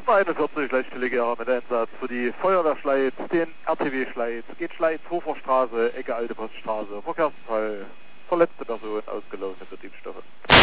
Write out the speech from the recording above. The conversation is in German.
41 Leichtstelle Jahre mit Einsatz für die Feuerwehr Schleiz, den RTW Schleiz, geht Schleiz, Hoferstraße, Ecke Alte Poststraße, Verkehrsunfall, verletzte Person ausgelaufen mit Betriebsstoffe.